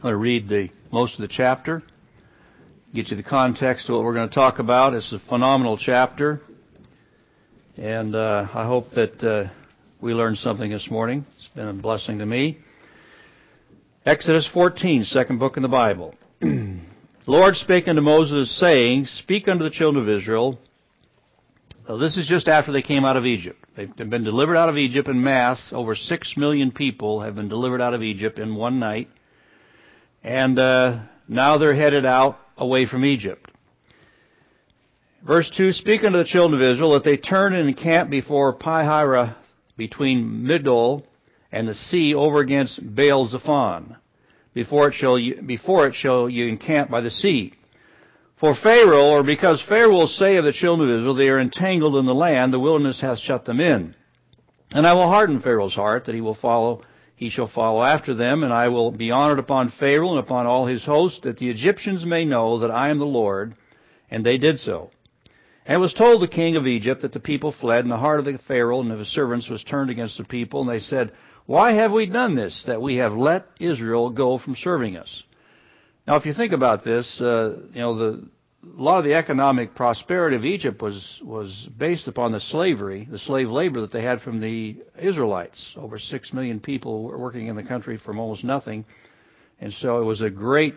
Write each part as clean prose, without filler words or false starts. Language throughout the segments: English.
I'm going to read most of the chapter, get you the context of what we're going to talk about. It's a phenomenal chapter, and I hope that we learned something this morning. It's been a blessing to me. Exodus 14, second book in the Bible. The Lord spake unto Moses, saying, Speak unto the children of Israel. So this is just after they came out of Egypt. They've been delivered out of Egypt en masse. Over 6 million people have been delivered out of Egypt in one night. And now they're headed out away from Egypt. Verse 2, Speak unto the children of Israel that they turn and encamp before Pi-hahiroth, between Migdol and the sea, over against Baal-zephon. Before it shall you encamp by the sea. For Pharaoh, or because Pharaoh will say of the children of Israel, they are entangled in the land, the wilderness hath shut them in. And I will harden Pharaoh's heart, that he shall follow after them, and I will be honored upon Pharaoh and upon all his host, that the Egyptians may know that I am the Lord. And they did so. And it was told the king of Egypt that the people fled, and the heart of the Pharaoh and of his servants was turned against the people, and they said, Why have we done this, that we have let Israel go from serving us? Now, if you think about this, a lot of the economic prosperity of Egypt was based upon the slave labor that they had from the Israelites. Over 6 million people were working in the country from almost nothing. And so it was a great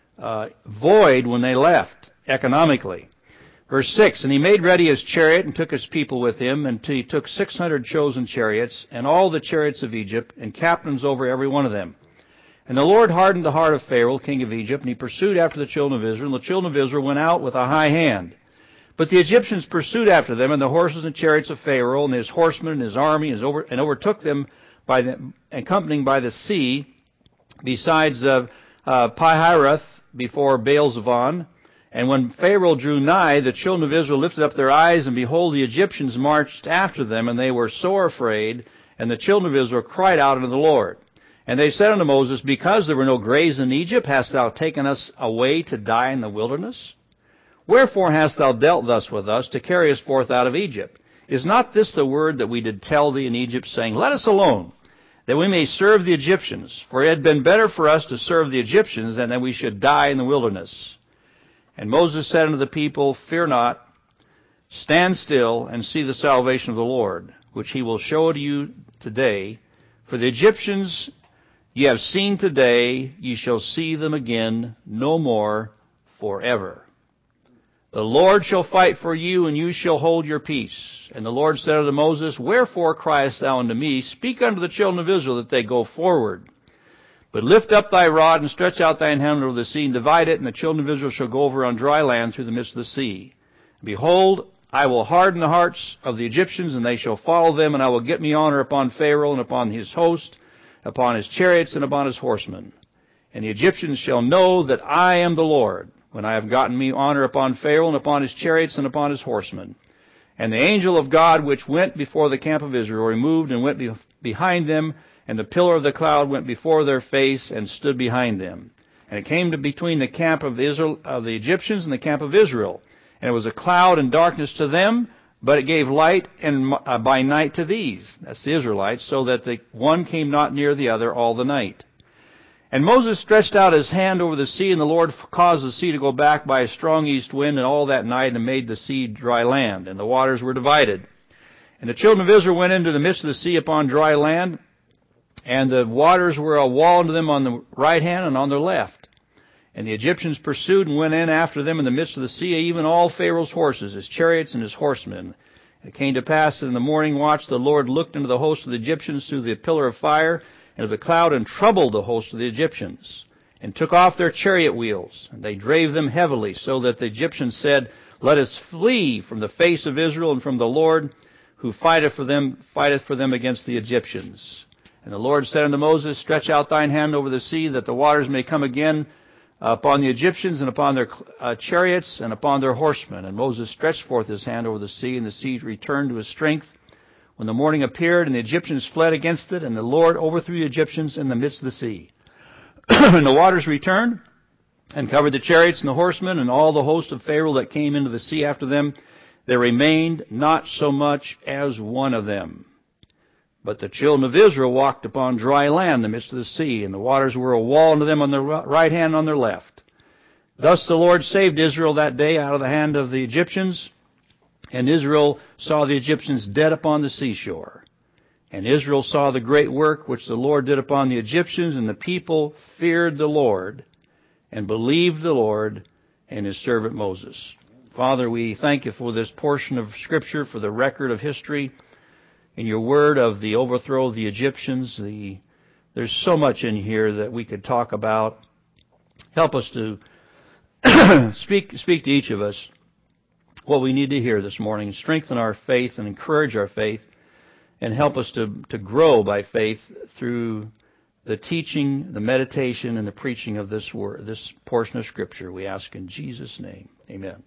void when they left, economically. Verse 6, And he made ready his chariot and took his people with him, and he took 600 chosen chariots, and all the chariots of Egypt, and captains over every one of them. And the Lord hardened the heart of Pharaoh, king of Egypt, and he pursued after the children of Israel. And the children of Israel went out with a high hand. But the Egyptians pursued after them, and the horses and chariots of Pharaoh, and his horsemen and his army, and overtook them accompanying by the sea, besides Pi-hahiroth before Baal-zephon. And when Pharaoh drew nigh, the children of Israel lifted up their eyes, and behold, the Egyptians marched after them, and they were sore afraid. And the children of Israel cried out unto the Lord. And they said unto Moses, Because there were no graves in Egypt, hast thou taken us away to die in the wilderness? Wherefore hast thou dealt thus with us, to carry us forth out of Egypt? Is not this the word that we did tell thee in Egypt, saying, Let us alone, that we may serve the Egyptians? For it had been better for us to serve the Egyptians than that we should die in the wilderness. And Moses said unto the people, Fear not, stand still, and see the salvation of the Lord, which he will show to you today. For the Egyptians ye have seen today, ye shall see them again no more forever. The Lord shall fight for you, and you shall hold your peace. And the Lord said unto Moses, Wherefore criest thou unto me? Speak unto the children of Israel that they go forward. But lift up thy rod, and stretch out thine hand over the sea, and divide it, and the children of Israel shall go over on dry land through the midst of the sea. Behold, I will harden the hearts of the Egyptians, and they shall follow them, and I will get me honor upon Pharaoh and upon his host, upon his chariots and upon his horsemen. And the Egyptians shall know that I am the Lord, when I have gotten me honor upon Pharaoh and upon his chariots and upon his horsemen. And the angel of God which went before the camp of Israel removed and went behind them, and the pillar of the cloud went before their face and stood behind them. And it came to between the camp of the Egyptians and the camp of Israel. And it was a cloud and darkness to them, but it gave light by night to these, that's the Israelites, so that the one came not near the other all the night. And Moses stretched out his hand over the sea, and the Lord caused the sea to go back by a strong east wind, and all that night, and made the sea dry land, and the waters were divided. And the children of Israel went into the midst of the sea upon dry land, and the waters were a wall unto them on the right hand and on their left. And the Egyptians pursued and went in after them in the midst of the sea, even all Pharaoh's horses, his chariots, and his horsemen. It came to pass that in the morning watch the Lord looked into the host of the Egyptians through the pillar of fire and of the cloud, and troubled the host of the Egyptians, and took off their chariot wheels, and they drave them heavily, so that the Egyptians said, Let us flee from the face of Israel and from the Lord, who fighteth for them against the Egyptians. And the Lord said unto Moses, Stretch out thine hand over the sea, that the waters may come again upon the Egyptians, and upon their chariots, and upon their horsemen. And Moses stretched forth his hand over the sea, and the sea returned to his strength. When the morning appeared, and the Egyptians fled against it, and the Lord overthrew the Egyptians in the midst of the sea. And the waters returned, and covered the chariots and the horsemen, and all the host of Pharaoh that came into the sea after them. There remained not so much as one of them. But the children of Israel walked upon dry land in the midst of the sea, and the waters were a wall unto them on their right hand and on their left. Thus the Lord saved Israel that day out of the hand of the Egyptians, and Israel saw the Egyptians dead upon the seashore. And Israel saw the great work which the Lord did upon the Egyptians, and the people feared the Lord, and believed the Lord and His servant Moses. Father, we thank You for this portion of Scripture, for the record of history in Your word of the overthrow of the Egyptians. There's so much in here that we could talk about. Help us to speak to each of us what we need to hear this morning, and strengthen our faith and encourage our faith, and help us to grow by faith through the teaching, the meditation, and the preaching of this word, this portion of Scripture. We ask in Jesus' name. Amen.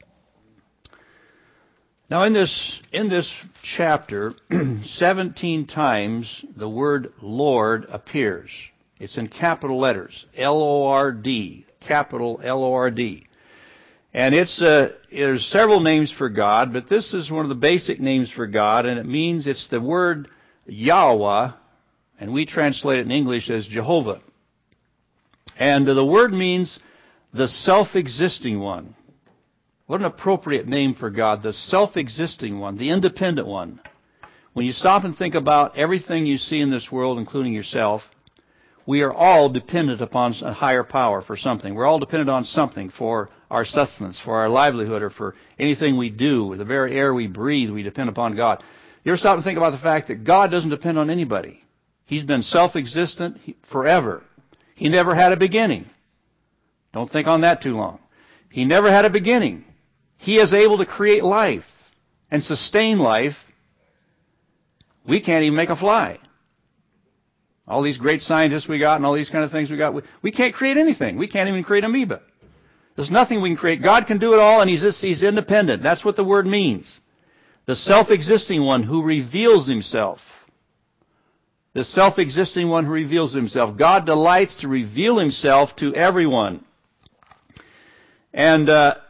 Now in this chapter, 17 times the word Lord appears. It's in capital letters, L-O-R-D, capital L-O-R-D. And there's several names for God, but this is one of the basic names for God, and it means it's the word Yahweh, and we translate it in English as Jehovah. And the word means the self-existing one. What an appropriate name for God, the self-existing one, the independent one. When you stop and think about everything you see in this world, including yourself, we are all dependent upon a higher power for something. We're all dependent on something for our sustenance, for our livelihood, or for anything we do. The very air we breathe, we depend upon God. You ever stop and think about the fact that God doesn't depend on anybody? He's been self-existent forever. He never had a beginning. Don't think on that too long. He never had a beginning. He is able to create life and sustain life. We can't even make a fly. All these great scientists we got and all these kind of things we got, we can't create anything. We can't even create amoeba. There's nothing we can create. God can do it all, and He's independent. That's what the word means. The self-existing one who reveals Himself. The self-existing one who reveals Himself. God delights to reveal Himself to everyone. And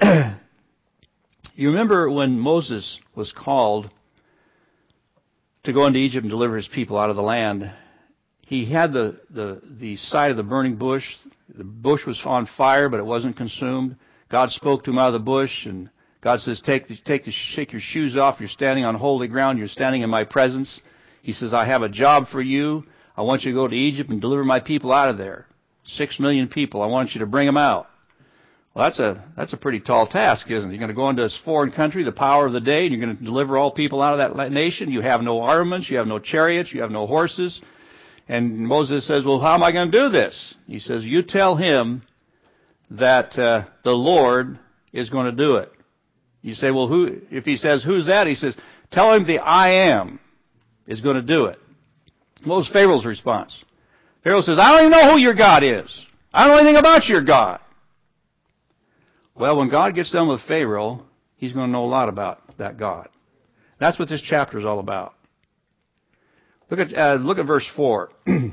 you remember when Moses was called to go into Egypt and deliver his people out of the land, he had the sight of the burning bush. The bush was on fire, but it wasn't consumed. God spoke to him out of the bush, and God says, shake your shoes off. You're standing on holy ground. You're standing in my presence. He says, I have a job for you. I want you to go to Egypt and deliver my people out of there. 6 million people. I want you to bring them out. Well, that's a pretty tall task, isn't it? You're going to go into this foreign country, the power of the day, and you're going to deliver all people out of that nation. You have no armaments. You have no chariots. You have no horses. And Moses says, well, how am I going to do this? He says, you tell him that the Lord is going to do it. You say, well, who? If he says, who's that? He says, tell him the I am is going to do it. What was Pharaoh's response? Pharaoh says, I don't even know who your God is. I don't know anything about your God. Well, when God gets done with Pharaoh, He's going to know a lot about that God. That's what this chapter is all about. Look at verse 4.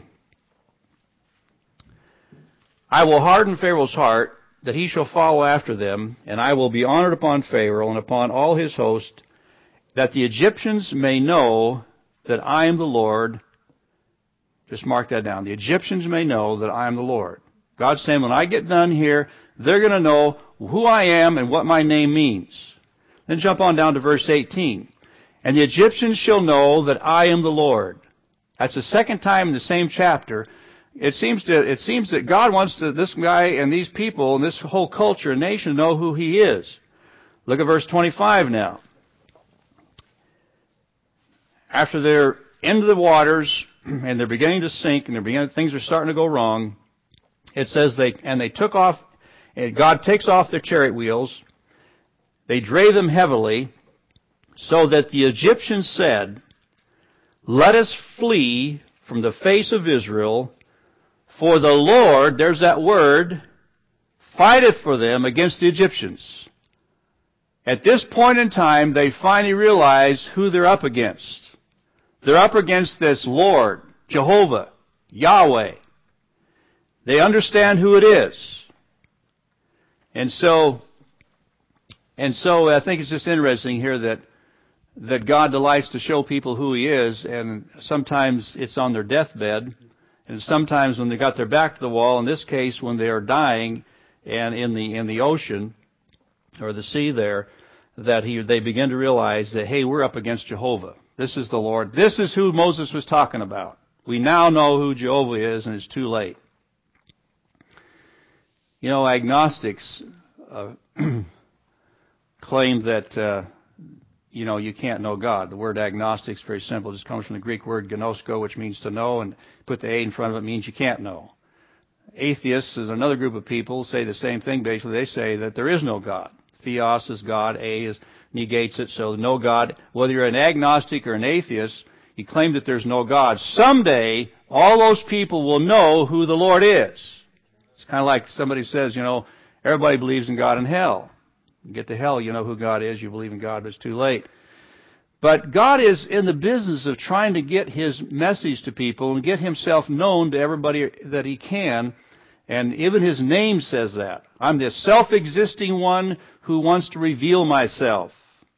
I will harden Pharaoh's heart, that he shall follow after them, and I will be honored upon Pharaoh and upon all his host, that the Egyptians may know that I am the Lord. Just mark that down. The Egyptians may know that I am the Lord. God's saying, when I get done here, they're going to know who I am and what my name means. Then jump on down to verse 18. And the Egyptians shall know that I am the Lord. That's the second time in the same chapter. It seems that God wants this guy and these people and this whole culture and nation know who He is. Look at verse 25 now. After they're into the waters and they're beginning to sink and things are starting to go wrong, it says they took off, and God takes off their chariot wheels. They drave them heavily, so that the Egyptians said, let us flee from the face of Israel, for the Lord, there's that word, fighteth for them against the Egyptians. At this point in time, they finally realize who they're up against. They're up against this Lord, Jehovah, Yahweh. They understand who it is. And so I think it's just interesting here that that God delights to show people who He is, and sometimes it's on their deathbed, and sometimes when they got their back to the wall, in this case when they are dying and in the ocean or the sea there, that they begin to realize that, hey, we're up against Jehovah. This is the Lord. This is who Moses was talking about. We now know who Jehovah is, and it's too late. You know, agnostics claim that you can't know God. The word agnostic is very simple. It just comes from the Greek word gnosko, which means to know, and put the A in front of it means you can't know. Atheists is another group of people say the same thing. Basically, they say that there is no God. Theos is God. Negates it. So no God. Whether you're an agnostic or an atheist, you claim that there's no God. Someday, all those people will know who the Lord is. It's kind of like somebody says, everybody believes in God and hell. You get to hell, you know who God is. You believe in God, but it's too late. But God is in the business of trying to get His message to people and get Himself known to everybody that He can. And even His name says that. I'm the self-existing one who wants to reveal myself,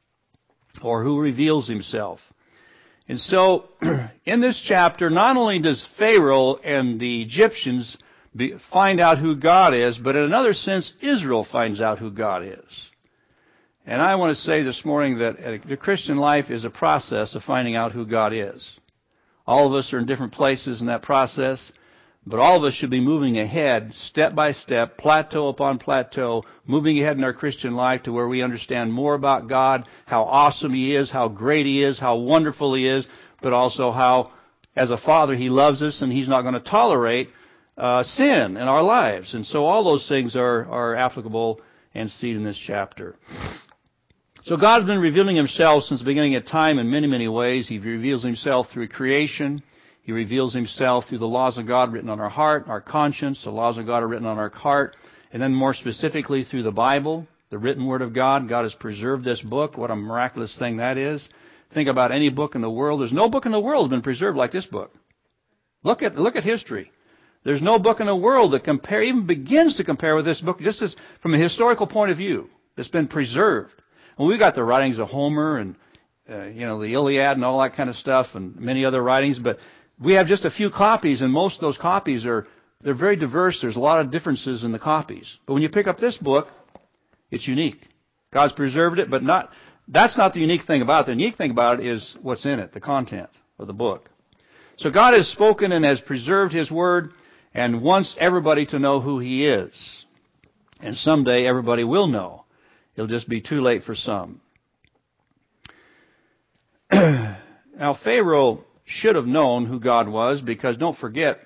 or who reveals Himself. And so, in this chapter, not only does Pharaoh and the Egyptians find out who God is, but in another sense, Israel finds out who God is. And I want to say this morning that the Christian life is a process of finding out who God is. All of us are in different places in that process, but all of us should be moving ahead, step by step, plateau upon plateau, moving ahead in our Christian life to where we understand more about God, how awesome He is, how great He is, how wonderful He is, but also how, as a Father, He loves us and He's not going to tolerate sin in our lives. And so all those things are applicable and seen in this chapter. So God's been revealing Himself since the beginning of time in many, many ways. He reveals Himself through creation. He reveals Himself through the laws of God written on our heart, our conscience. The laws of God are written on our heart. And then more specifically through the Bible, the written Word of God. God has preserved this book. What a miraculous thing that is. Think about any book in the world. There's no book in the world that's been preserved like this book. Look at history. There's no book in the world that even begins to compare with this book, just as from a historical point of view, that's been preserved. And we've got the writings of Homer and, the Iliad and all that kind of stuff and many other writings, but we have just a few copies, and most of those copies they're very diverse. There's a lot of differences in the copies. But when you pick up this book, it's unique. God's preserved it, but that's not the unique thing about it. The unique thing about it is what's in it, the content of the book. So God has spoken and has preserved His Word and wants everybody to know who He is. And someday everybody will know. It'll just be too late for some. Now, Pharaoh should have known who God was, because don't forget,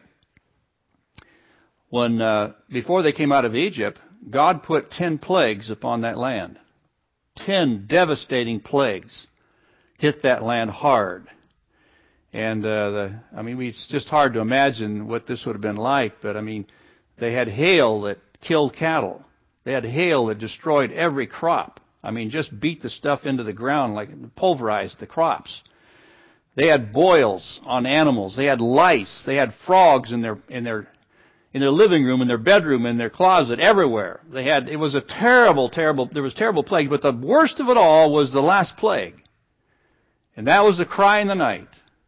before they came out of Egypt, God put 10 plagues upon that land. 10 devastating plagues hit that land hard. And, it's just hard to imagine what this would have been like, but they had hail that killed cattle. They had hail that destroyed every crop. Just beat the stuff into the ground, like pulverized the crops. They had boils on animals. They had lice. They had frogs in their living room, in their bedroom, in their closet, everywhere. It was a terrible plague, but the worst of it all was the last plague. And that was the cry in the night.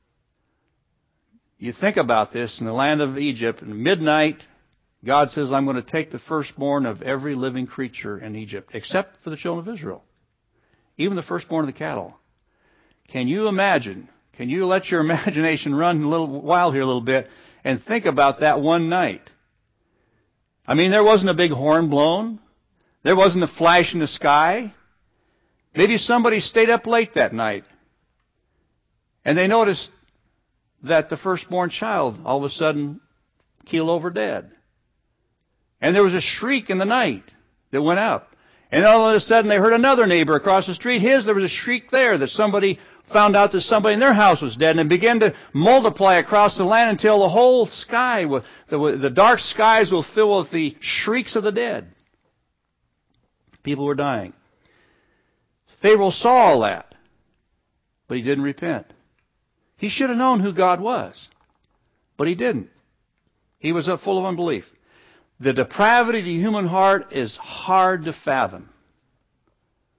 You think about this, in the land of Egypt, at midnight, God says, I'm going to take the firstborn of every living creature in Egypt, except for the children of Israel. Even the firstborn of the cattle. Can you imagine? Can you let your imagination run a little wild here a little bit and think about that one night? There wasn't a big horn blown. There wasn't a flash in the sky. Maybe somebody stayed up late that night, and they noticed that the firstborn child all of a sudden keeled over dead. And there was a shriek in the night that went up. And all of a sudden they heard another neighbor across the street. There was a shriek there that somebody found out that somebody in their house was dead, and it began to multiply across the land until the whole sky, the dark skies will fill with the shrieks of the dead. People were dying. Pharaoh saw all that, but he didn't repent. He should have known who God was, but he didn't. He was full of unbelief. The depravity of the human heart is hard to fathom.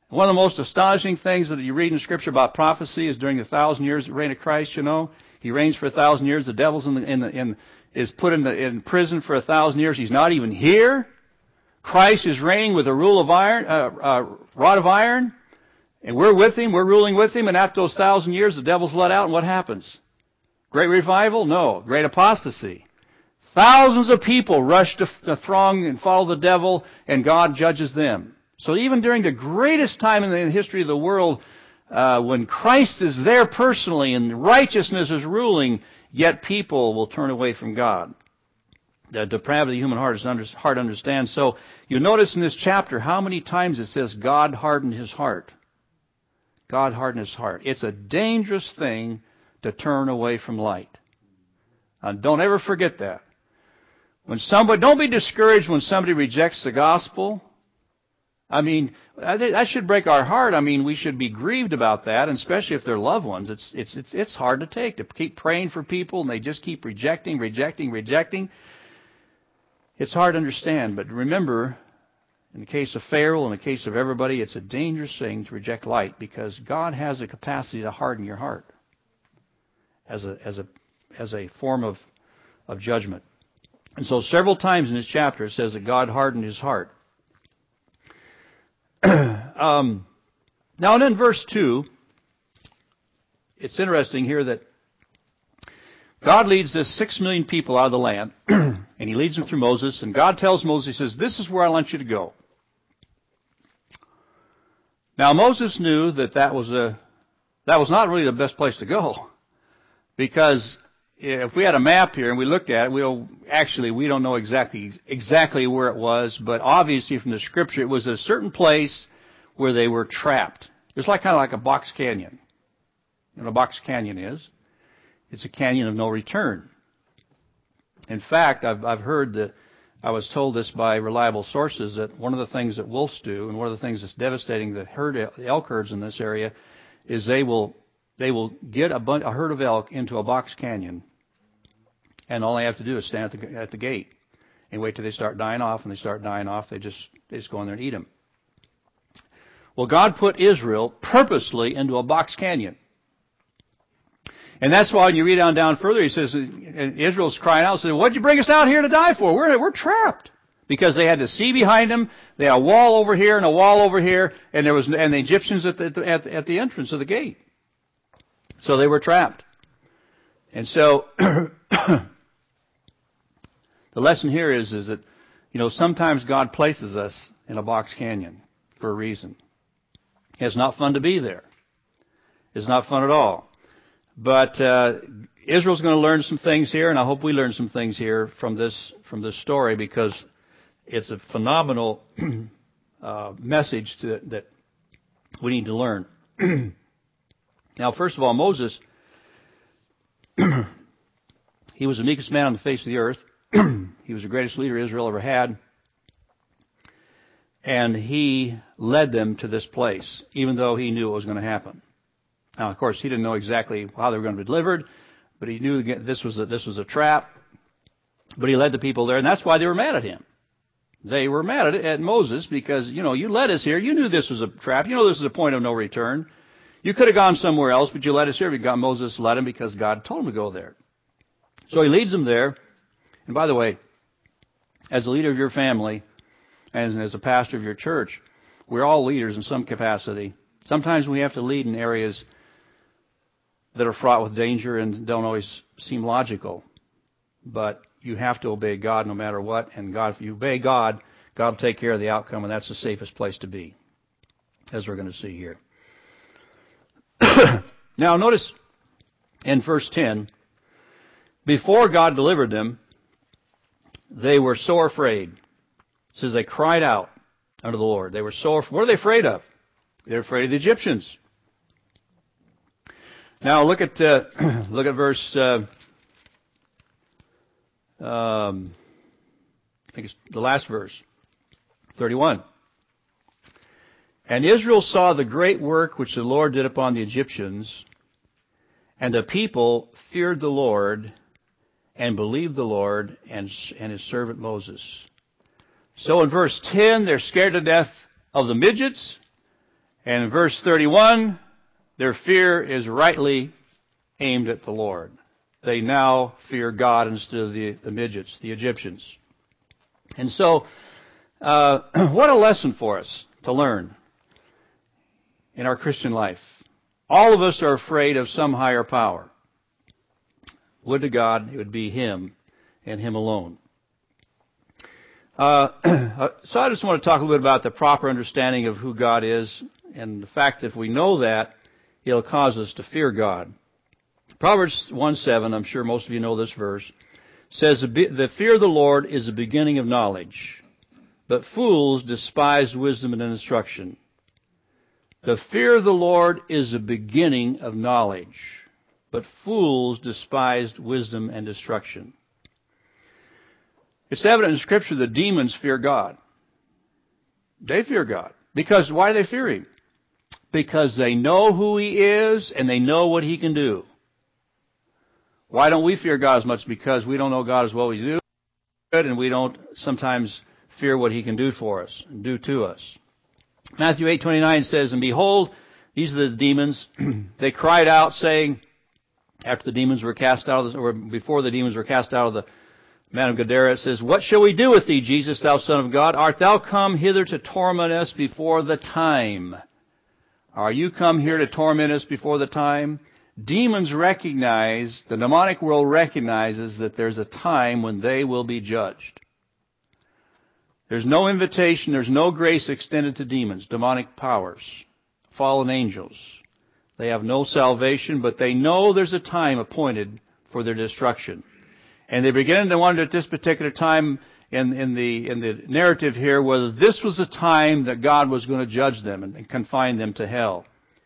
One of the most astonishing things that you read in Scripture about prophecy is during the 1,000 years of reign of Christ, He reigns for 1,000 years. The devil's is put in prison for 1,000 years. He's not even here. Christ is reigning with a rod of iron. And we're with Him. We're ruling with Him. And after those 1,000 years, the devil's let out. And what happens? Great revival? No. Great apostasy. Thousands of people rush to throng and follow the devil, and God judges them. So even during the greatest time in the history of the world, when Christ is there personally and righteousness is ruling, yet people will turn away from God. The depravity of the human heart is hard to understand. So you notice in this chapter how many times it says God hardened his heart. God hardened his heart. It's a dangerous thing to turn away from light. And don't ever forget that. Don't be discouraged when somebody rejects the gospel. I mean, that should break our heart. I mean, we should be grieved about that, and especially if they're loved ones. It's hard to take, to keep praying for people, and they just keep rejecting. It's hard to understand, but remember, in the case of Pharaoh, in the case of everybody, it's a dangerous thing to reject light, because God has a capacity to harden your heart as a form of judgment. And so several times in this chapter it says that God hardened his heart. Now and in verse 2, it's interesting here that God leads this 6 million people out of the land, and he leads them through Moses, and God tells Moses, he says, this is where I want you to go. Now Moses knew that was not really the best place to go, because if we had a map here and we looked at it, we don't know exactly where it was, but obviously from the Scripture, it was a certain place where they were trapped. It was kind of like a box canyon. You know what a box canyon is? It's a canyon of no return. In fact, I've heard that, I was told this by reliable sources, that one of the things that wolves do, and one of the things that's devastating the elk herds in this area, is they will get a herd of elk into a box canyon, and all they have to do is stand at the gate and wait till they start dying off. And they start dying off, they just go in there and eat them. Well, God put Israel purposely into a box canyon. And that's why when you read on down further, he says, and Israel's crying out, says, what'd you bring us out here to die for? We're trapped. Because they had the sea behind them, they had a wall over here and a wall over here, and the Egyptians at the entrance of the gate. So they were trapped. And so the lesson here is that, sometimes God places us in a box canyon for a reason. It's not fun to be there. It's not fun at all. But Israel's going to learn some things here, and I hope we learn some things here from this story, because it's a phenomenal message that we need to learn. Now, first of all, Moses, he was the meekest man on the face of the earth. He was the greatest leader Israel ever had. And he led them to this place, even though he knew it was going to happen. Now, of course, he didn't know exactly how they were going to be delivered, but he knew this was a trap. But he led the people there, and that's why they were mad at him. They were mad at Moses because, you led us here. You knew this was a trap. You know this is a point of no return. You could have gone somewhere else, but you led us here. Moses led him because God told him to go there. So he leads them there. And by the way, as a leader of your family and as a pastor of your church, we're all leaders in some capacity. Sometimes we have to lead in areas that are fraught with danger and don't always seem logical. But you have to obey God no matter what. And God, if you obey God, God will take care of the outcome, and that's the safest place to be, as we're going to see here. Now, notice in verse 10, before God delivered them, they were so afraid. It says they cried out unto the Lord. They were so afraid. What are they afraid of? They're afraid of the Egyptians. Now look at verse. I think it's the last verse, 31. And Israel saw the great work which the Lord did upon the Egyptians, and the people feared the Lord and believed the Lord and his servant Moses. So in verse 10, they're scared to death of the midgets, And in verse 31, their fear is rightly aimed at the Lord. They now fear God instead of the midgets, the Egyptians. And so, what a lesson for us to learn in our Christian life. All of us are afraid of some higher power. Would to God it would be Him and Him alone. So I just want to talk a little bit about the proper understanding of who God is and the fact that if we know that, it'll cause us to fear God. Proverbs 1:7, I'm sure most of you know this verse, says, "The fear of the Lord is the beginning of knowledge, but fools despise wisdom and instruction." The fear of the Lord is the beginning of knowledge, but fools despise wisdom and instruction. It's evident in Scripture that demons fear God. They fear God. Because why do they fear Him? Because they know who He is and they know what He can do. Why don't we fear God as much? Because we don't know God as well as we do, and we don't sometimes fear what He can do for us and do to us. Matthew 8:29 says, "And behold, these are the demons. They cried out, saying," after the demons were cast out, or before the demons were cast out of the man of Gadara, it says, "What shall we do with thee, Jesus, thou Son of God? Art thou come hither to torment us before the time?" Are you come here to torment us before the time? Demons recognize, the demonic world recognizes that there's a time when they will be judged. There's no invitation, there's no grace extended to demons, demonic powers, fallen angels. They have no salvation, but they know there's a time appointed for their destruction. And they begin to wonder at this particular time in the narrative here whether this was the time that God was going to judge them and confine them to hell.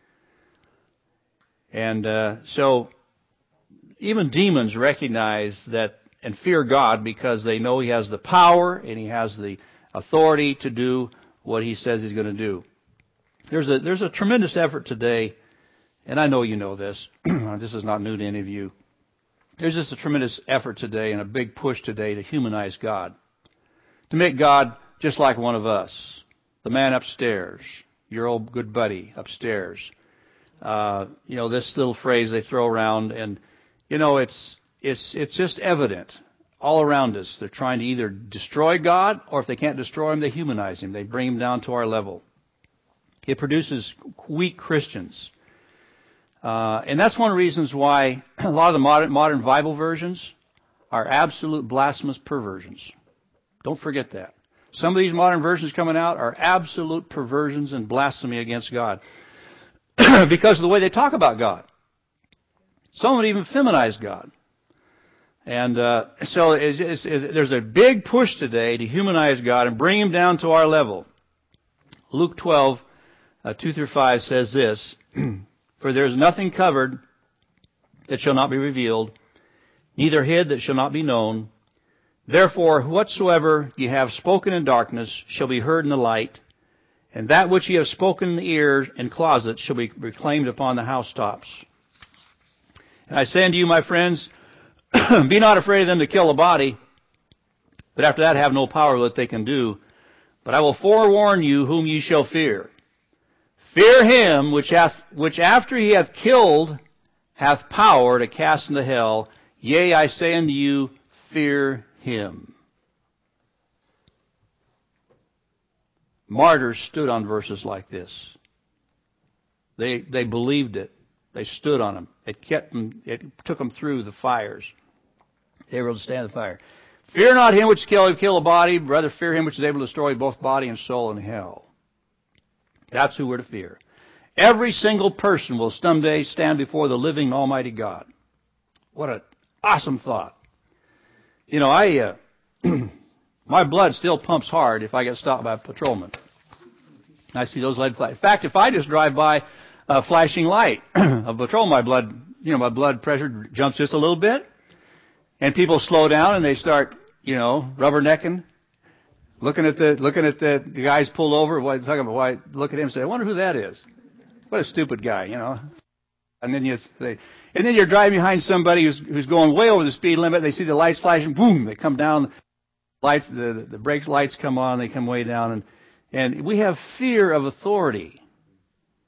And so even demons recognize that and fear God because they know He has the power and He has the authority to do what He says He's going to do. There's a tremendous effort today, and I know you know this. This is not new to any of you. There's just a tremendous effort today and a big push today to humanize God, to make God just like one of us, the man upstairs, your old good buddy upstairs. This little phrase they throw around, and it's just evident all around us. They're trying to either destroy God, or if they can't destroy Him, they humanize Him. They bring Him down to our level. It produces weak Christians. And that's one of the reasons why a lot of the modern Bible versions are absolute blasphemous perversions. Don't forget that. Some of these modern versions coming out are absolute perversions and blasphemy against God because of the way they talk about God. Some of them even feminize God. And so there's a big push today to humanize God and bring Him down to our level. Luke 12, 2-5 says this, "For there is nothing covered that shall not be revealed, neither hid that shall not be known. Therefore, whatsoever ye have spoken in darkness shall be heard in the light, and that which ye have spoken in the ears and closets shall be proclaimed upon the housetops. And I say unto you, my friends, be not afraid of them to kill the body, but after that have no power that they can do. But I will forewarn you whom ye shall fear. Fear him which after he hath killed hath power to cast into hell. Yea, I say unto you, fear him." Martyrs stood on verses like this. They believed it. They stood on them. It took them through the fires. They were able to stand the fire. Fear not him which can kill a body, rather fear him which is able to destroy both body and soul in hell. That's who we're to fear. Every single person will someday stand before the living Almighty God. What an awesome thought. My blood still pumps hard if I get stopped by a patrolman. I see those lead flags. In fact, if I just drive by a flashing light of patrol, my blood pressure jumps just a little bit, and people slow down and they start, rubbernecking, looking at the guys pulled over. Look at him and say, "I wonder who that is. What a stupid guy, And then you're driving behind somebody who's going way over the speed limit. They see the lights flashing, boom, they come down. Lights, the brake lights come on, they come way down, and we have fear of authority.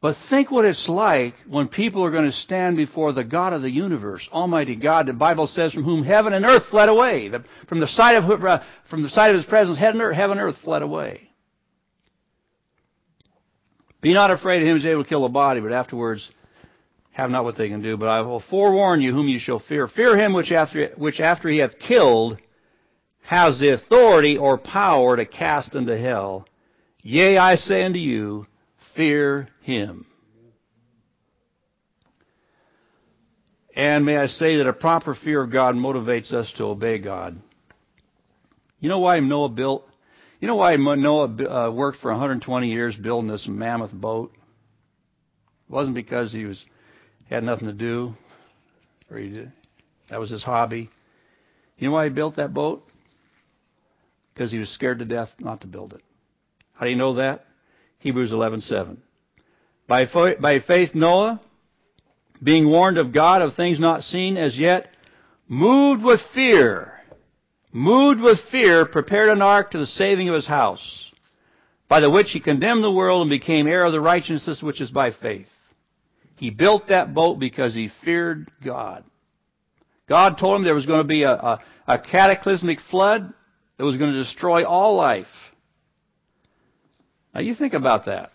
But think what it's like when people are going to stand before the God of the universe, Almighty God. The Bible says, from whom heaven and earth fled away. From the sight of His presence, heaven and earth fled away. Be not afraid of him who is able to kill the body, but afterwards have not what they can do. But I will forewarn you whom you shall fear. Fear him which after he hath killed has the authority or power to cast into hell. Yea, I say unto you, fear him. And may I say that a proper fear of God motivates us to obey God. You know why Noah worked for 120 years building this mammoth boat? It wasn't because he had nothing to do, or that was his hobby. You know why he built that boat? Because he was scared to death not to build it. How do you know that? Hebrews 11:7. By faith Noah, being warned of God of things not seen as yet, moved with fear, prepared an ark to the saving of his house, by the which he condemned the world and became heir of the righteousness which is by faith. He built that boat because he feared God. God told him there was going to be a cataclysmic flood that was going to destroy all life. Now you think about that.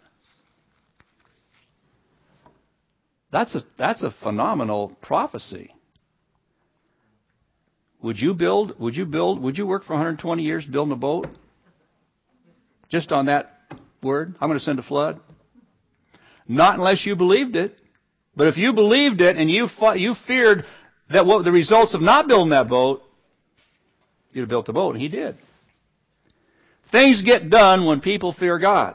That's a phenomenal prophecy. Would you work for 120 years building a boat? Just on that word? I'm going to send a flood? Not unless you believed it. But if you believed it and you feared that what the results of not building that boat, you'd have built the boat, and he did. Things get done when people fear God.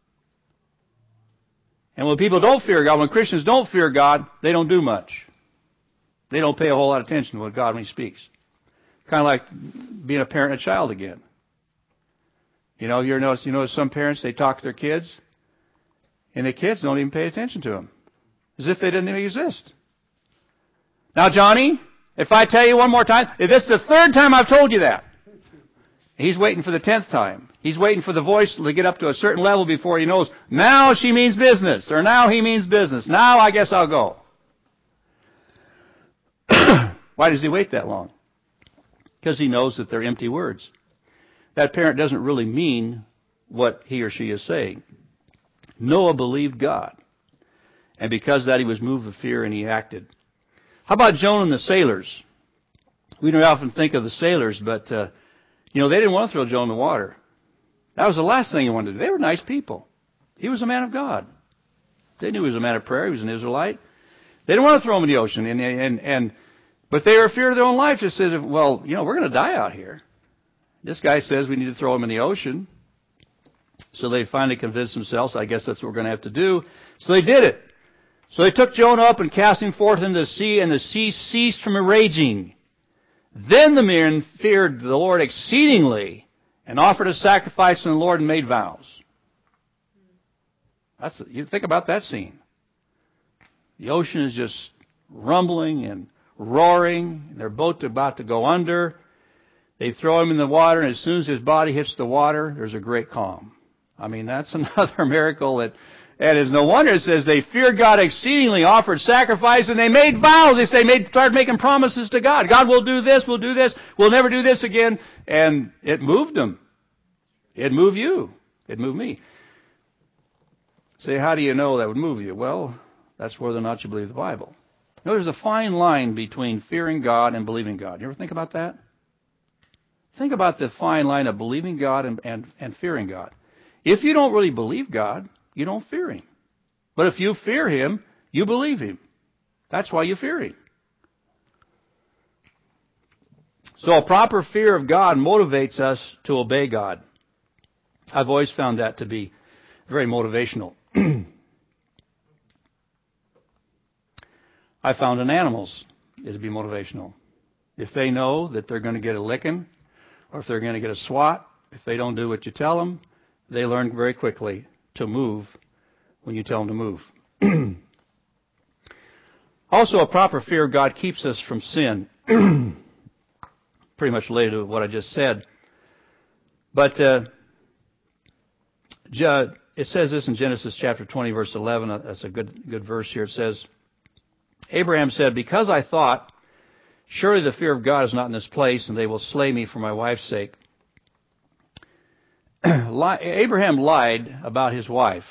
And when people don't fear God, when Christians don't fear God, they don't do much. They don't pay a whole lot of attention to what God when He speaks. Kind of like being a parent and a child again. You notice some parents, they talk to their kids, and the kids don't even pay attention to them. As if they didn't even exist. Now, Johnny, if I tell you one more time, if this is the third time I've told you that, he's waiting for the 10th time. He's waiting for the voice to get up to a certain level before he knows, now she means business, or now he means business. Now I guess I'll go. Why does he wait that long? Because he knows that they're empty words. That parent doesn't really mean what he or she is saying. Noah believed God. And because of that, he was moved with fear and he acted. How about Jonah and the sailors? We don't often think of the sailors, but, they didn't want to throw Jonah in the water. That was the last thing he wanted to do. They were nice people. He was a man of God. They knew he was a man of prayer. He was an Israelite. They didn't want to throw him in the ocean. But they were afraid of their own life. They said, well, we're going to die out here. This guy says we need to throw him in the ocean. So they finally convinced themselves, I guess that's what we're going to have to do. So they did it. So they took Jonah up and cast him forth into the sea, and the sea ceased from raging. Then the men feared the Lord exceedingly and offered a sacrifice to the Lord and made vows. You think about that scene. The ocean is just rumbling and roaring. Their boat's about to go under. They throw him in the water, and as soon as his body hits the water, there's a great calm. I mean, that's another miracle and it's no wonder it says they feared God exceedingly, offered sacrifice, and they made vows. Started making promises to God. God will do this, we'll never do this again. And it moved them. It moved you. It moved me. Say, how do you know that would move you? Well, that's whether or not you believe the Bible. There's a fine line between fearing God and believing God. You ever think about that? Think about the fine line of believing God and fearing God. If you don't really believe God, you don't fear Him. But if you fear Him, you believe Him. That's why you fear Him. So a proper fear of God motivates us to obey God. I've always found that to be very motivational. I found in animals it to be motivational. If they know that they're going to get a licking, or if they're going to get a swat, if they don't do what you tell them, they learn very quickly to move when you tell them to move. Also, a proper fear of God keeps us from sin. Pretty much related to what I just said. But it it says this in Genesis chapter 20, verse 11. That's a good verse here. It says, Abraham said, because I thought, surely the fear of God is not in this place, and they will slay me for my wife's sake. Abraham lied about his wife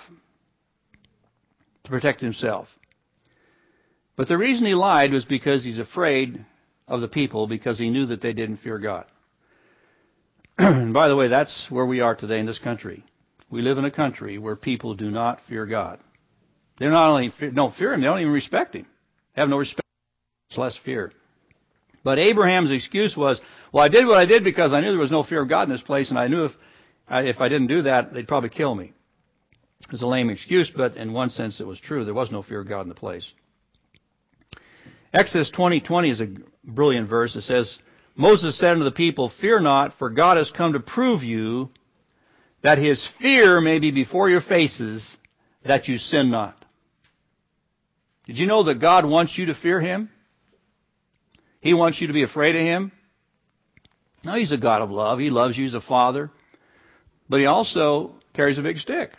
to protect himself. But the reason he lied was because he's afraid of the people, because he knew that they didn't fear God. And by the way, that's where we are today in this country. We live in a country where people do not fear God. They not only don't fear Him, they don't even respect Him. They have no respect, much less fear. But Abraham's excuse was, well, I did what I did because I knew there was no fear of God in this place, and I knew if I didn't do that, they'd probably kill me. It was a lame excuse, but in one sense it was true. There was no fear of God in the place. Exodus 20:20 is a brilliant verse. It says, Moses said unto the people, fear not, for God has come to prove you that His fear may be before your faces, that you sin not. Did you know that God wants you to fear Him? He wants you to be afraid of Him. Now, He's a God of love. He loves you. He's a Father. But He also carries a big stick.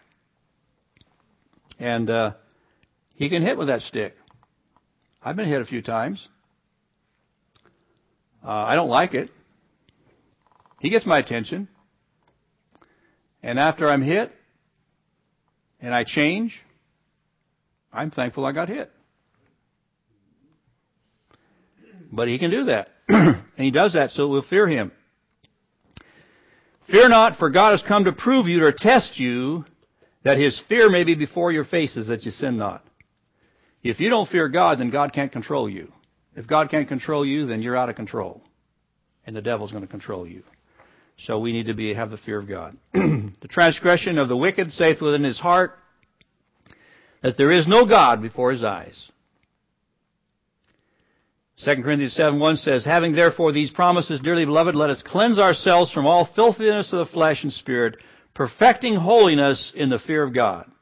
And He can hit with that stick. I've been hit a few times. I don't like it. He gets my attention. And after I'm hit and I change, I'm thankful I got hit. But He can do that. And He does that so we'll fear Him. Fear not, for God has come to prove you, or test you, that His fear may be before your faces, that you sin not. If you don't fear God, then God can't control you. If God can't control you, then you're out of control. And the devil's going to control you. So we need to have the fear of God. The transgression of the wicked saith within his heart that there is no God before his eyes. 2 Corinthians 7:1 says, having therefore these promises, dearly beloved, let us cleanse ourselves from all filthiness of the flesh and spirit, perfecting holiness in the fear of God.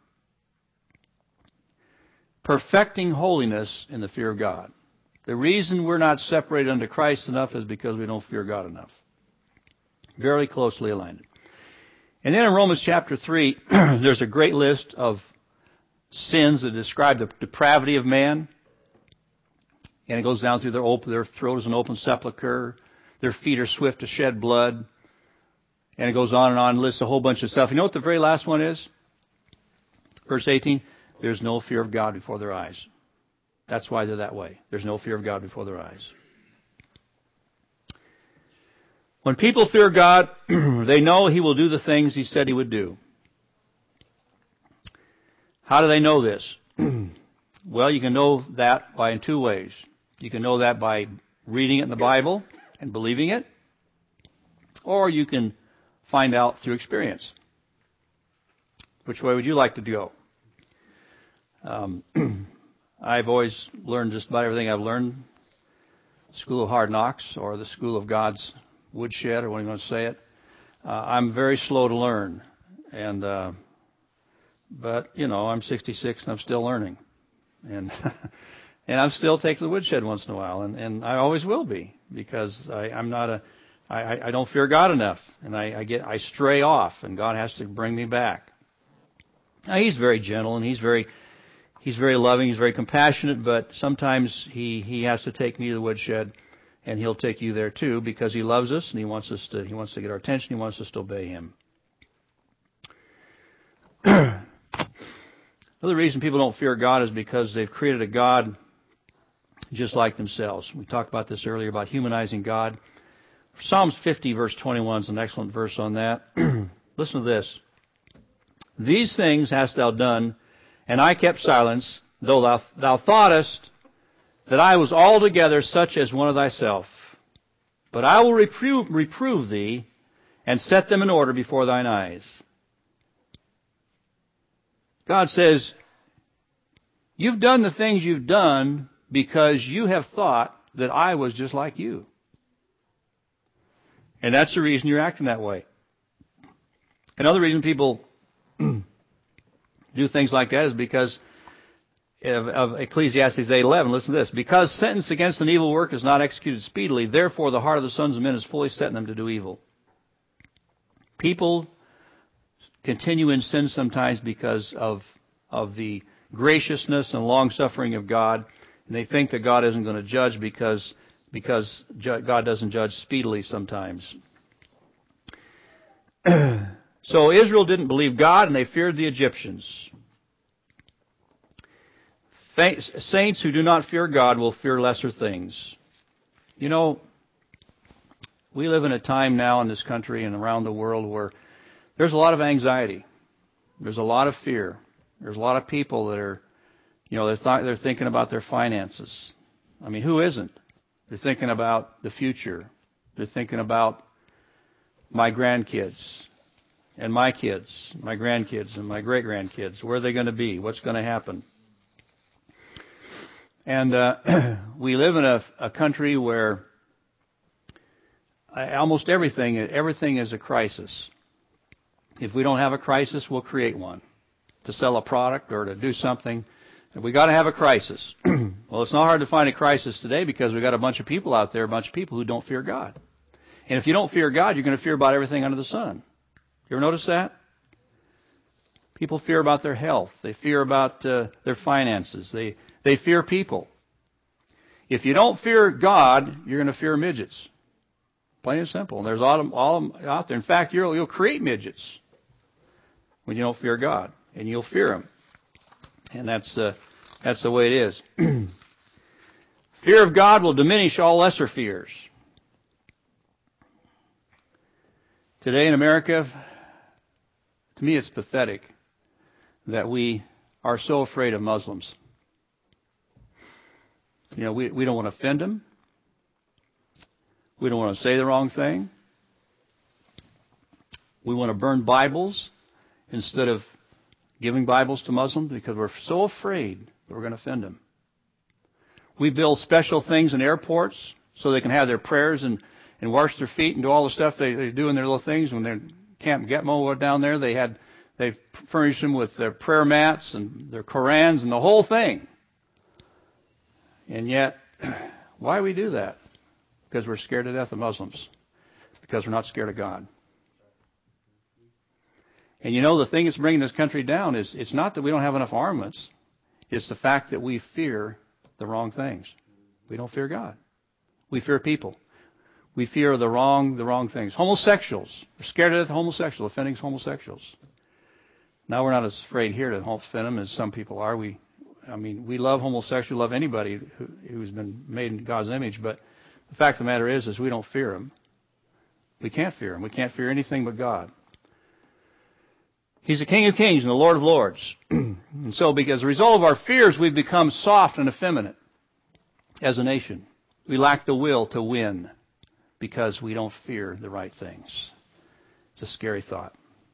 Perfecting holiness in the fear of God. The reason we're not separated unto Christ enough is because we don't fear God enough. Very closely aligned. And then in Romans chapter 3, there's a great list of sins that describe the depravity of man. And it goes down through their throat is an open sepulcher. Their feet are swift to shed blood. And it goes on and lists a whole bunch of stuff. You know what the very last one is? Verse 18, there's no fear of God before their eyes. That's why they're that way. There's no fear of God before their eyes. When people fear God, they know He will do the things He said He would do. How do they know this? Well, you can know that in two ways. You can know that by reading it in the Bible and believing it, or you can find out through experience. Which way would you like to go? I've always learned just about everything I've learned. School of Hard Knocks, or the School of God's Woodshed, or what you want to say it. I'm very slow to learn, but I'm 66 and I'm still learning, and and I'm still taking the woodshed once in a while, and I always will be, because I don't fear God enough, and I stray off, and God has to bring me back. Now, He's very gentle, and He's very loving, He's very compassionate, but sometimes He has to take me to the woodshed, and He'll take you there too, because He loves us, and He wants to get our attention, He wants us to obey Him. Another reason people don't fear God is because they've created a God just like themselves. We talked about this earlier, about humanizing God. Psalms 50 verse 21 is an excellent verse on that. Listen to this. These things hast thou done, and I kept silence, though thou thoughtest that I was altogether such as one of thyself. But I will reprove thee, and set them in order before thine eyes. God says, you've done the things you've done because you have thought that I was just like you. And that's the reason you're acting that way. Another reason people do things like that is because of Ecclesiastes 8:11. Listen to this. Because sentence against an evil work is not executed speedily, therefore the heart of the sons of men is fully set in them to do evil. People continue in sin sometimes because of the graciousness and long-suffering of God. And they think that God isn't going to judge because God doesn't judge speedily sometimes. So Israel didn't believe God, and they feared the Egyptians. Saints who do not fear God will fear lesser things. You know, we live in a time now in this country and around the world where there's a lot of anxiety. There's a lot of fear. There's a lot of people that are, they're thinking about their finances. I mean, who isn't? They're thinking about the future. They're thinking about my grandkids and my kids, my grandkids and my great-grandkids. Where are they going to be? What's going to happen? And we live in a country where almost everything is a crisis. If we don't have a crisis, we'll create one. To sell a product or to do something, we got to have a crisis. Well, it's not hard to find a crisis today because we got a bunch of people out there, a bunch of people who don't fear God. And if you don't fear God, you're going to fear about everything under the sun. You ever notice that? People fear about their health. They fear about their finances. They fear people. If you don't fear God, you're going to fear midgets. Plain and simple. And there's all out there. In fact, you'll create midgets when you don't fear God, and you'll fear Him. And that's the way it is. Fear of God will diminish all lesser fears. Today in America, to me it's pathetic that we are so afraid of Muslims. We don't want to offend them. We don't want to say the wrong thing. We want to burn Bibles instead of giving Bibles to Muslims because we're so afraid that we're going to offend them. We build special things in airports so they can have their prayers and wash their feet and do all the stuff they do in their little things. When they're Camp Getmo down there, they furnished them with their prayer mats and their Korans and the whole thing. And yet, why we do that? Because we're scared to death of Muslims. Because we're not scared of God. And the thing that's bringing this country down is it's not that we don't have enough armaments. It's the fact that we fear the wrong things. We don't fear God. We fear people. We fear the wrong things. Homosexuals. We're scared to death of homosexuals, offending homosexuals. Now we're not as afraid here to offend them as some people are. We love homosexuals, love anybody who's been made in God's image, but the fact of the matter is we don't fear Him. We can't fear Him. We can't fear anything but God. He's the King of Kings and the Lord of Lords. And so, because as a result of our fears, we've become soft and effeminate as a nation. We lack the will to win because we don't fear the right things. It's a scary thought.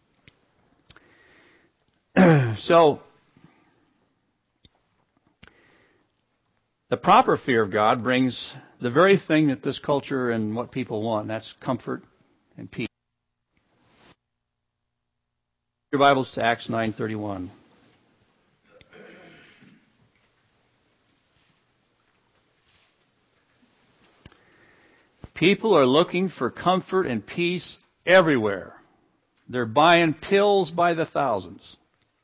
So, the proper fear of God brings the very thing that this culture and what people want, and that's comfort and peace. Your Bibles to Acts 9:31. People are looking for comfort and peace everywhere. They're buying pills by the thousands.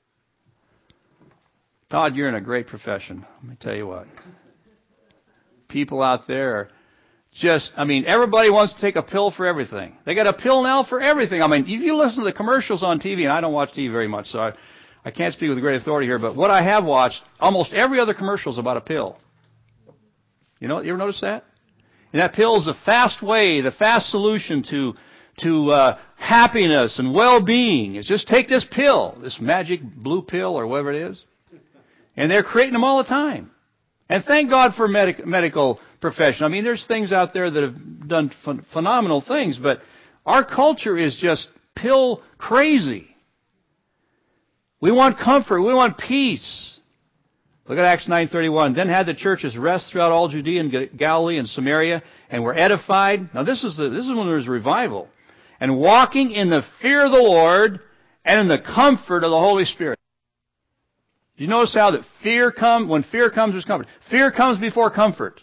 Todd, you're in a great profession. Let me tell you what. People out there are everybody wants to take a pill for everything. They got a pill now for everything. If you listen to the commercials on TV, and I don't watch TV very much, so I can't speak with great authority here, but what I have watched, almost every other commercial is about a pill. You ever notice that? And that pill is the fast way, the fast solution to happiness and well-being. It's just take this pill, this magic blue pill or whatever it is. And they're creating them all the time. And thank God for medical profession. There's things out there that have done phenomenal things, but our culture is just pill crazy. We want comfort. We want peace. Look at Acts 9:31. Then had the churches rest throughout all Judea and Galilee and Samaria, and were edified. Now this is when there was revival, and walking in the fear of the Lord and in the comfort of the Holy Spirit. Do you notice how that when fear comes, there's comfort. Fear comes before comfort.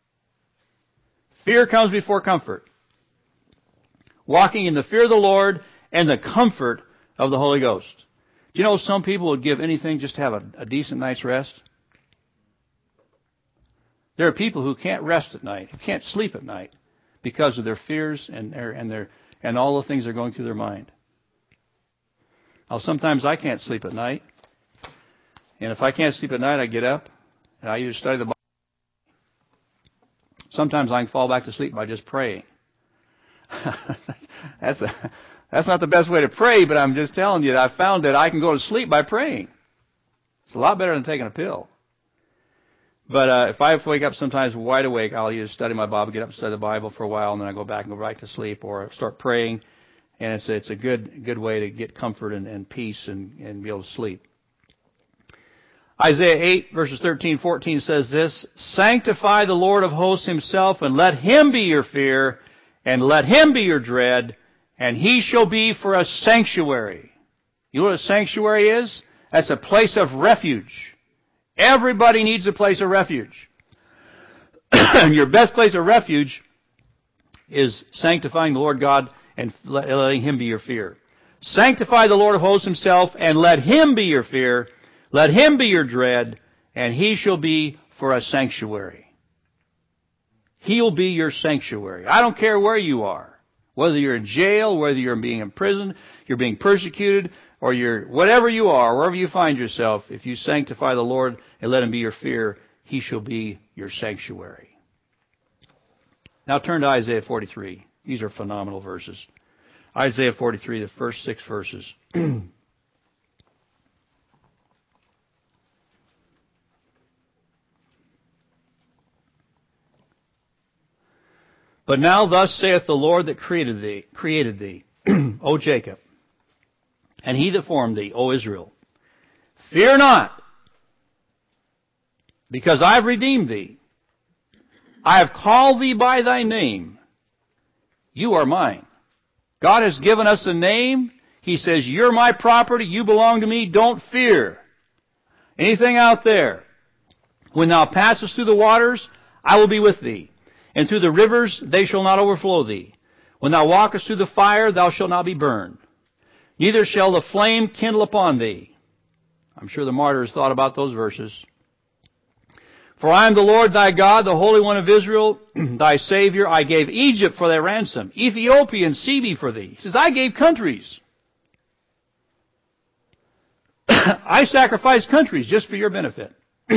Fear comes before comfort. Walking in the fear of the Lord and the comfort of the Holy Ghost. Do you know some people would give anything just to have a decent night's rest? There are people who can't rest at night, who can't sleep at night because of their fears and all the things that are going through their mind. Now, sometimes I can't sleep at night. And if I can't sleep at night, I get up and I either study the Bible. Sometimes I can fall back to sleep by just praying. That's not the best way to pray, but I'm just telling you that I found that I can go to sleep by praying. It's a lot better than taking a pill. But if I wake up sometimes wide awake, I'll either study my Bible, get up and study the Bible for a while, and then I go back and go right to sleep, or start praying. And it's a good way to get comfort and peace and be able to sleep. Isaiah 8, verses 13, 14 says this, "Sanctify the Lord of hosts himself, and let him be your fear, and let him be your dread, and he shall be for a sanctuary." You know what a sanctuary is? That's a place of refuge. Everybody needs a place of refuge. Your best place of refuge is sanctifying the Lord God and letting him be your fear. Sanctify the Lord of hosts himself, and let him be your fear. Let him be your dread, and he shall be for a sanctuary. He'll be your sanctuary. I don't care where you are. Whether you're in jail, whether you're being imprisoned, you're being persecuted, or you're whatever you are, wherever you find yourself, if you sanctify the Lord and let him be your fear, he shall be your sanctuary. Now turn to Isaiah 43. These are phenomenal verses. Isaiah 43, the first 6 verses. "But now thus saith the Lord that created thee, O Jacob, and he that formed thee, O Israel, fear not, because I have redeemed thee. I have called thee by thy name. You are mine." God has given us a name. He says, you're my property, you belong to me, don't fear anything out there. "When thou passest through the waters, I will be with thee. And through the rivers, they shall not overflow thee. When thou walkest through the fire, thou shalt not be burned. Neither shall the flame kindle upon thee." I'm sure the martyrs thought about those verses. "For I am the Lord thy God, the Holy One of Israel, thy Savior. I gave Egypt for thy ransom, Ethiopia and Seba for thee." He says, I gave countries. I sacrificed countries just for your benefit.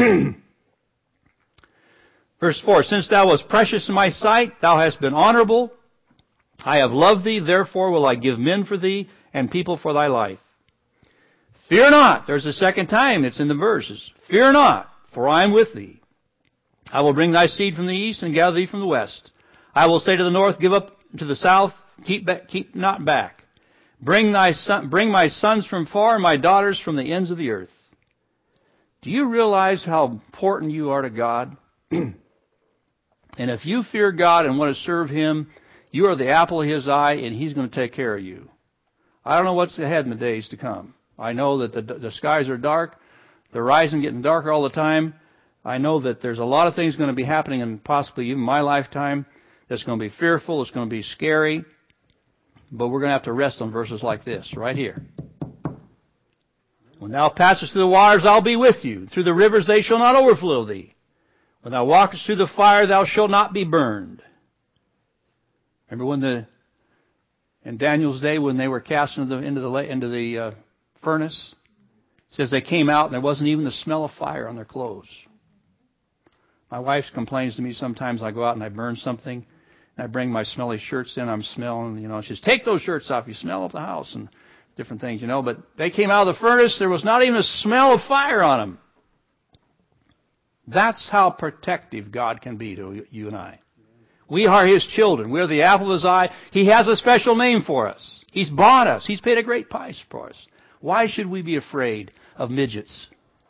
Verse 4, "Since thou wast precious in my sight, thou hast been honorable. I have loved thee, therefore will I give men for thee, and people for thy life. Fear not." There's a second time it's in the verses. "Fear not, for I am with thee. I will bring thy seed from the east, and gather thee from the west. I will say to the north, give up to the south, keep not back. Bring my sons from far, and my daughters from the ends of the earth." Do you realize how important you are to God? And if you fear God and want to serve him, you are the apple of his eye, and he's going to take care of you. I don't know what's ahead in the days to come. I know that the skies are dark. The horizon getting darker all the time. I know that there's a lot of things going to be happening in possibly even my lifetime that's going to be fearful. It's going to be scary. But we're going to have to rest on verses like this, right here. "When thou passest through the waters, I'll be with you. Through the rivers, they shall not overflow thee. When thou walkest through the fire, thou shalt not be burned." Remember in Daniel's day when they were cast into the furnace? It says they came out and there wasn't even the smell of fire on their clothes. My wife complains to me sometimes. I go out and I burn something, and I bring my smelly shirts in. I'm smelling, she says, "Take those shirts off. You smell up the house," and different things, But they came out of the furnace. There was not even a smell of fire on them. That's how protective God can be to you and I. We are his children. We're the apple of his eye. He has a special name for us. He's bought us. He's paid a great price for us. Why should we be afraid of midgets?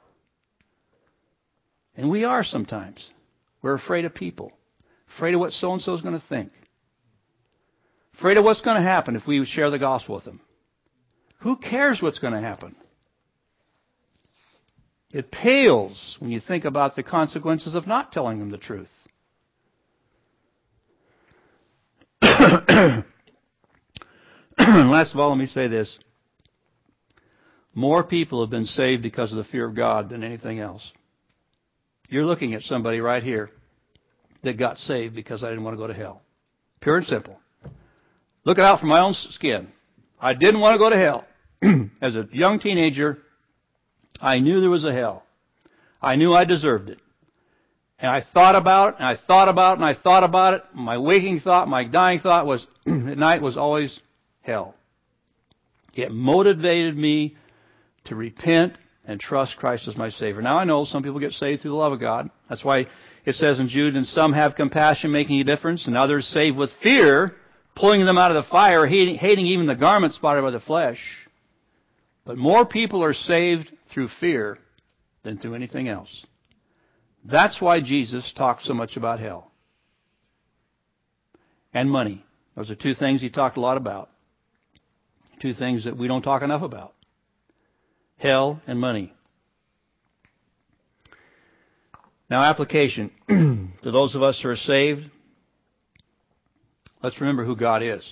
And we are sometimes. We're afraid of people. Afraid of what so-and-so is going to think. Afraid of what's going to happen if we share the gospel with them. Who cares what's going to happen? It pales when you think about the consequences of not telling them the truth. Last of all, let me say this. More people have been saved because of the fear of God than anything else. You're looking at somebody right here that got saved because I didn't want to go to hell. Pure and simple. Looking out for my own skin. I didn't want to go to hell. As a young teenager, I knew there was a hell. I knew I deserved it. And I thought about it, and I thought about it, and I thought about it. My waking thought, my dying thought was, at night was always hell. It motivated me to repent and trust Christ as my Savior. Now I know some people get saved through the love of God. That's why it says in Jude, and some have compassion making a difference, and others saved with fear, pulling them out of the fire, hating even the garment spotted by the flesh. But more people are saved through fear than through anything else. That's why Jesus talked so much about hell. And money. Those are two things he talked a lot about. Two things that we don't talk enough about. Hell and money. Now, application. To those of us who are saved, let's remember who God is.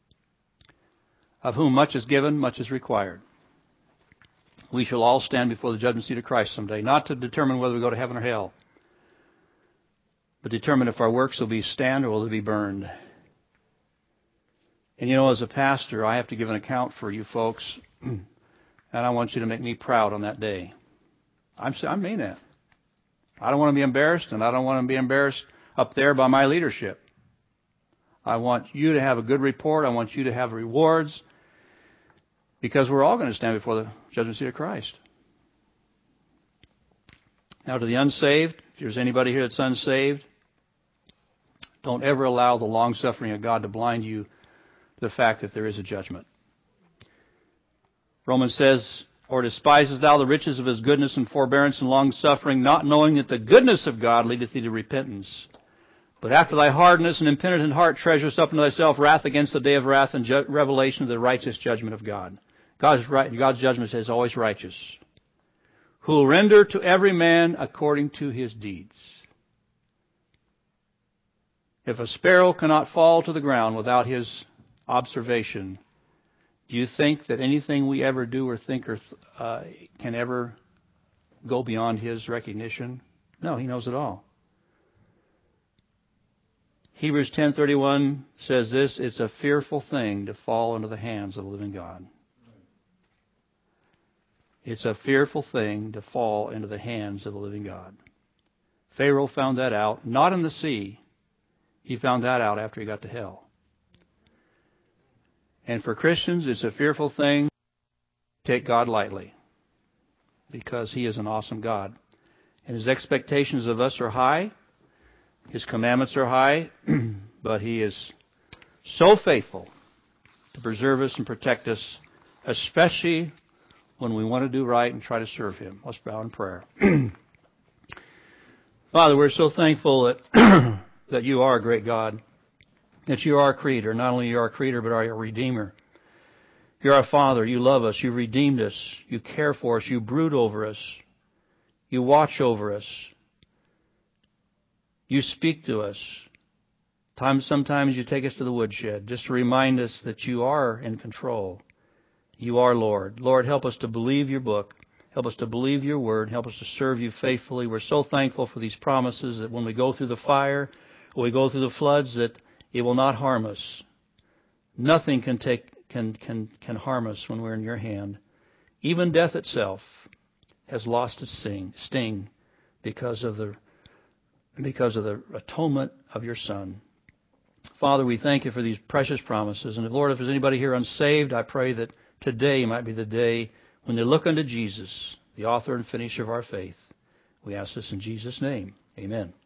Of whom much is given, much is required. We shall all stand before the judgment seat of Christ someday, not to determine whether we go to heaven or hell, but determine if our works will be stand or will they be burned. And you know, as a pastor, I have to give an account for you folks, and I want you to make me proud on that day. I mean that. I don't want to be embarrassed, and I don't want to be embarrassed up there by my leadership. I want you to have a good report. I want you to have rewards, because we're all going to stand before the judgment seat of Christ. Now, to the unsaved, if there's anybody here that's unsaved, don't ever allow the long-suffering of God to blind you to the fact that there is a judgment. Romans says, or despisest thou the riches of his goodness and forbearance and long-suffering, not knowing that the goodness of God leadeth thee to repentance. But after thy hardness and impenitent heart treasurest up unto thyself wrath against the day of wrath and revelation of the righteous judgment of God. God's judgment is always righteous. Who will render to every man according to his deeds. If a sparrow cannot fall to the ground without his observation, do you think that anything we ever do or think or can ever go beyond his recognition? No, he knows it all. Hebrews 10:31 says this, it's a fearful thing to fall into the hands of the living God. It's a fearful thing to fall into the hands of the living God. Pharaoh found that out, not in the sea. He found that out after he got to hell. And for Christians, it's a fearful thing to take God lightly, because he is an awesome God. And his expectations of us are high. His commandments are high, but he is so faithful to preserve us and protect us, especially when we want to do right and try to serve him. Let's bow in prayer. Father, we're so thankful that that you are a great God, that you are our Creator. Not only you are our Creator, but are our Redeemer. You're our Father. You love us. You redeemed us. You care for us. You brood over us. You watch over us. You speak to us. Sometimes you take us to the woodshed just to remind us that you are in control. You are Lord. Lord, help us to believe your book. Help us to believe your word. Help us to serve you faithfully. We're so thankful for these promises that when we go through the fire, when we go through the floods, that it will not harm us. Nothing can harm us when we're in your hand. Even death itself has lost its sting because of the atonement of your Son. Father, we thank you for these precious promises. And Lord, if there's anybody here unsaved, I pray that today might be the day when they look unto Jesus, the author and finisher of our faith. We ask this in Jesus' name. Amen.